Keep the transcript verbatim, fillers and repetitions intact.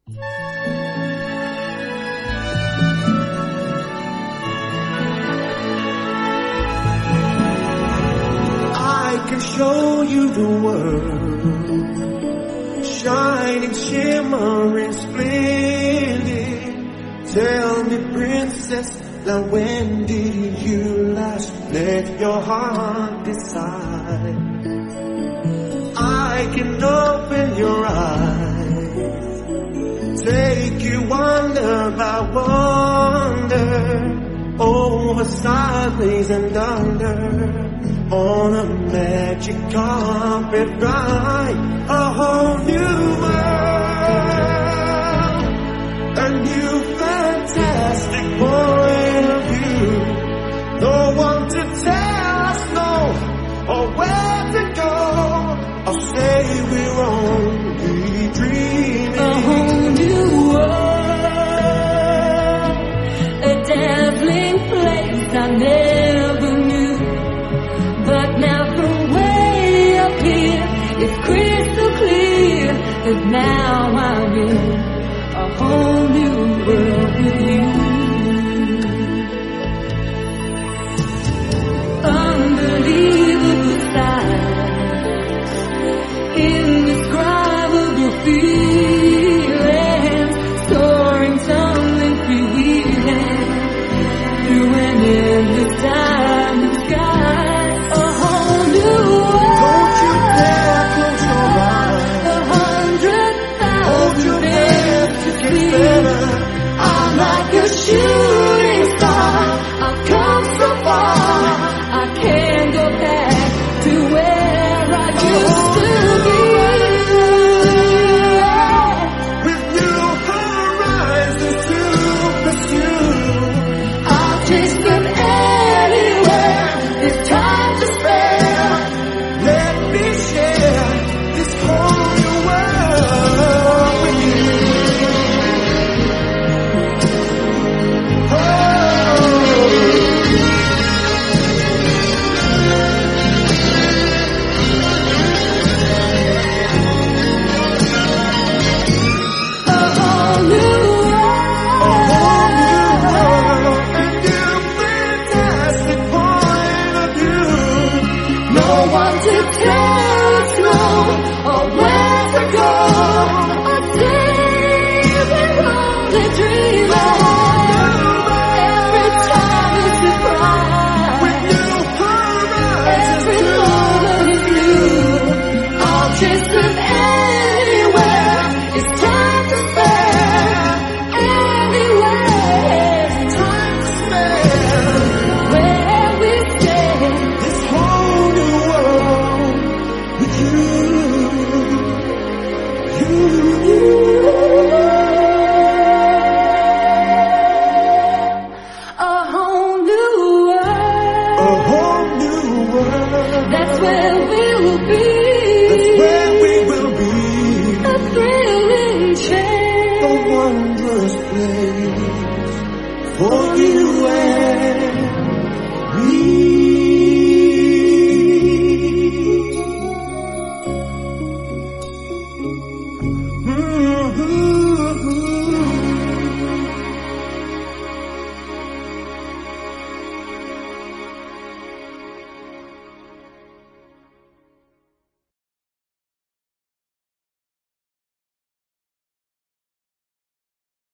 I can show you the world, shining, shimmering, splendid. Tell me, princess, now when did you last let your heart decide? I can open your eyes, take you wonder by wonder, over sideways and under, on a magic carpet ride, a whole new world, a new fantastic point of view. No one to tell us no, or where to go, or say we're only dreaming. A whole new world, a dazzling place I never knew. But now from way up here, it's crystal clear that now I'm in a whole new world with you. Unbelievable sights, indescribable feelings, soaring, tumbling, freewheeling through an endless diamond sky. I'm like a shooting star, I've come so far, I can't go back to where I used to be. With new horizons to pursue, I'll chase them anywhere, there's time to spare. Let me share this whole new world with you. That's where we will be. That's where we will be. A thrilling change, A wondrous place for you and